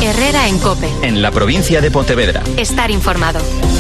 Herrera en COPE. En la provincia de Pontevedra. Estar informado.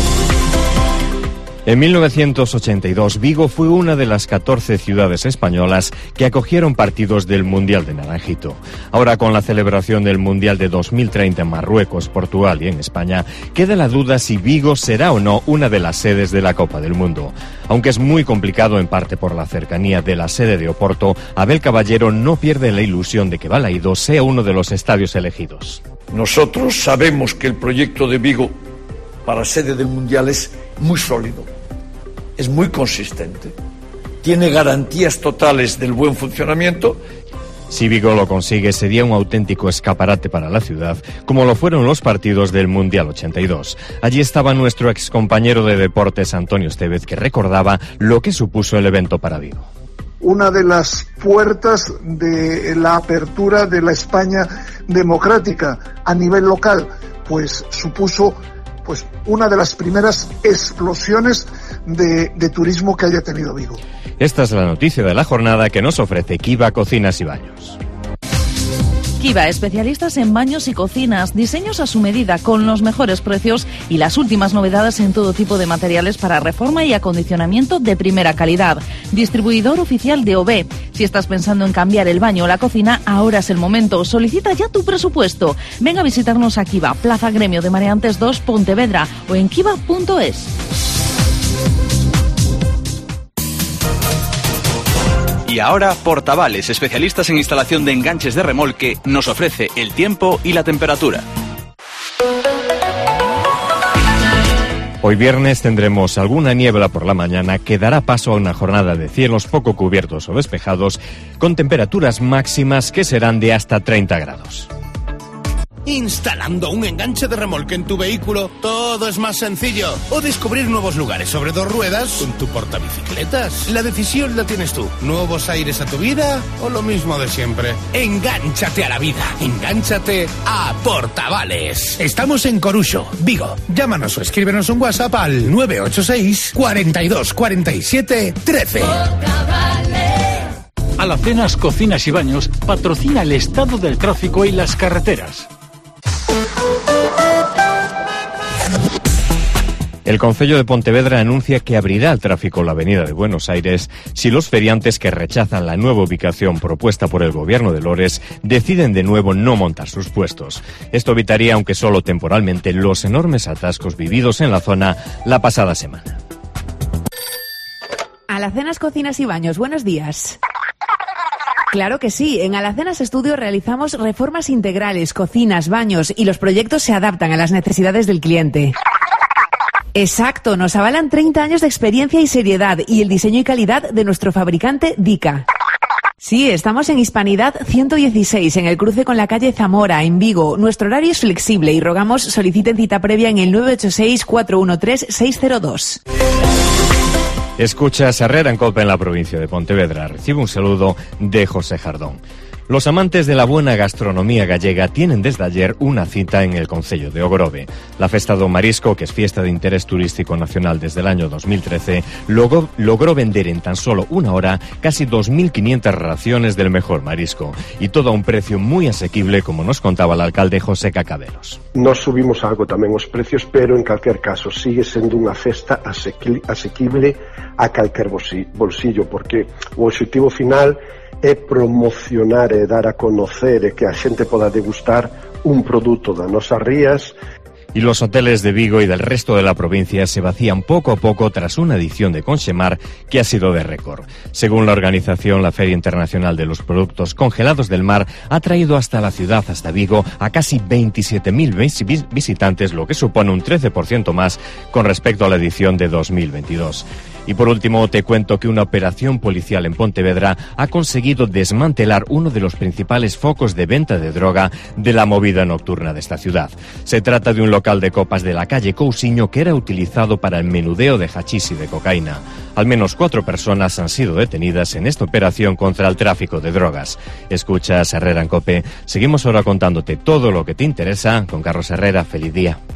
En 1982, Vigo fue una de las 14 ciudades españolas que acogieron partidos del Mundial de Naranjito. Ahora, con la celebración del Mundial de 2030 en Marruecos, Portugal y en España, queda la duda si Vigo será o no una de las sedes de la Copa del Mundo. Aunque es muy complicado en parte por la cercanía de la sede de Oporto, Abel Caballero no pierde la ilusión de que Balaído sea uno de los estadios elegidos. Nosotros sabemos que el proyecto de Vigo para sede del Mundial es muy sólido, es muy consistente, tiene garantías totales del buen funcionamiento. Si Vigo lo consigue, sería un auténtico escaparate para la ciudad, como lo fueron los partidos del Mundial 82. Allí estaba nuestro excompañero de deportes, Antonio Estevez, que recordaba lo que supuso el evento para Vigo. Una de las puertas de la apertura de la España democrática a nivel local, pues supuso una de las primeras explosiones de turismo que haya tenido Vigo. Esta es la noticia de la jornada que nos ofrece Kiva Cocinas y Baños. Kiva, especialistas en baños y cocinas, diseños a su medida con los mejores precios y las últimas novedades en todo tipo de materiales para reforma y acondicionamiento de primera calidad. Distribuidor oficial de OB. Si estás pensando en cambiar el baño o la cocina, ahora es el momento. Solicita ya tu presupuesto. Ven a visitarnos a Kiva, Plaza Gremio de Mareantes 2, Pontevedra, o en kiva.es. Y ahora, Portavales, especialistas en instalación de enganches de remolque, nos ofrece el tiempo y la temperatura. Hoy viernes tendremos alguna niebla por la mañana que dará paso a una jornada de cielos poco cubiertos o despejados, con temperaturas máximas que serán de hasta 30 grados. Instalando un enganche de remolque en tu vehículo, todo es más sencillo. O descubrir nuevos lugares sobre dos ruedas con tu portabicicletas. La decisión la tienes tú. ¿Nuevos aires a tu vida o lo mismo de siempre? Engánchate a la vida. Engánchate a Portavales. Estamos en Coruxo, Vigo. Llámanos o escríbenos un WhatsApp al 986 42 47 13. Alacenas Cocinas y Baños patrocina el estado del tráfico y las carreteras. El Concello de Pontevedra anuncia que abrirá el tráfico en la avenida de Buenos Aires si los feriantes que rechazan la nueva ubicación propuesta por el gobierno de Lores deciden de nuevo no montar sus puestos. Esto evitaría, aunque solo temporalmente, los enormes atascos vividos en la zona la pasada semana. Alacenas Cocinas y Baños, buenos días. Claro que sí, en Alacenas Estudio realizamos reformas integrales, cocinas, baños, y los proyectos se adaptan a las necesidades del cliente. Exacto, nos avalan 30 años de experiencia y seriedad y el diseño y calidad de nuestro fabricante Dica. Sí, estamos en Hispanidad 116, en el cruce con la calle Zamora, en Vigo. Nuestro horario es flexible y rogamos soliciten cita previa en el 986-413-602. Escuchas Herrera en COPE en la provincia de Pontevedra. Recibe un saludo de José Jardón. Los amantes de la buena gastronomía gallega tienen desde ayer una cita en el concello de Ogrove. La Festa do Marisco, que es fiesta de interés turístico nacional desde el año 2013, logró vender en tan solo una hora casi 2.500 raciones del mejor marisco, y todo a un precio muy asequible, como nos contaba el alcalde José Cacabelos. Nos subimos algo tamén os precios, pero en calquer caso sigue sendo unha festa asequible a calquer bolsillo, porque o objetivo final é promocionar e dar a conocer e que a xente poda degustar un produto das nosas rías. Y los hoteles de Vigo y del resto de la provincia se vacían poco a poco tras una edición de Conxemar que ha sido de récord. Según la organización, la Feria Internacional de los Productos Congelados del Mar ha traído hasta la ciudad, hasta Vigo, a casi 27.000 visitantes, lo que supone un 13% más con respecto a la edición de 2022. Y por último, te cuento que una operación policial en Pontevedra ha conseguido desmantelar uno de los principales focos de venta de droga de la movida nocturna de esta ciudad. Se trata de un local de copas de la calle Cousiño que era utilizado para el menudeo de hachís y de cocaína. Al menos 4 personas han sido detenidas en esta operación contra el tráfico de drogas. Escuchas Herrera en COPE. Seguimos ahora contándote todo lo que te interesa con Carlos Herrera. Feliz día.